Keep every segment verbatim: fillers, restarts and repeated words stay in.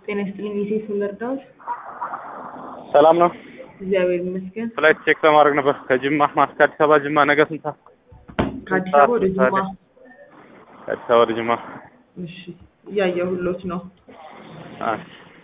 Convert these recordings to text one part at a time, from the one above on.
ጤና ይስጥልኝ ኢቴስ ወለርዳውስ ሰላም ነው እግዚአብሔር ይመስገን ፍላይት ቼክ ለማድረግ ነበር ከጅማ ማስካ አዲስ አበባ ጅማ ነገ ስንት ሰዓት ከአዲስ አበባ ወደ ጅማ ከአዲስ አበባ ወደ ጅማ እሺ እያየሁሎት ነው አይ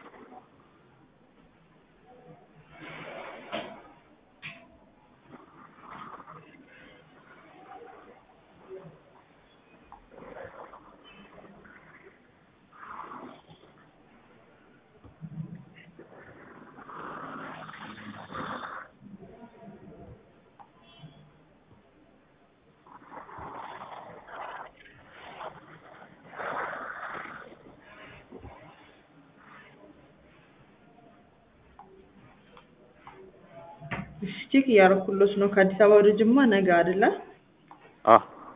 እሺ ቼክ እያደረኩሎት ነው ከአዲስ አበባ ወደ ጅማ ነገ አይደለ አ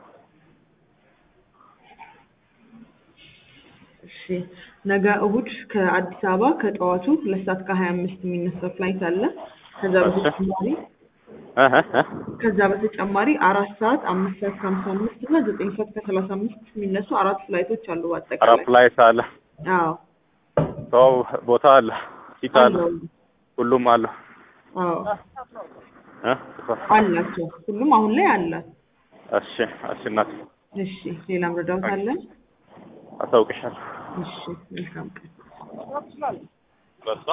እሺ ነገ እሁድ ከአዲስ አበባ ከጠዋቱ ሁለት ሰዓት ከሀያ አምስት የሚነሳ ፍላይት አለ ከዛ በተጨማሪ አህ አህ ከዛ በተጨማሪ አራት ሰዓት አምስት ሰዓት ከሃምሳ አምስት እና ዘጠኝ ሰዓት ከሰላሳ አምስት የሚነሱ አራት ፍላይቶች አሉ በአጠቃላይ አራት ፍላይት አለ አዎ ሰው ቦታ አለ ሲት አለ ሁሉም አለ አዎ እ አላቸው ሁሉም አሁን ላይ አለ እሺ እሺ እናት እሺ ሌላም ረዳት አለ አሳውቅሻለሁ እሺ መልካም ቀን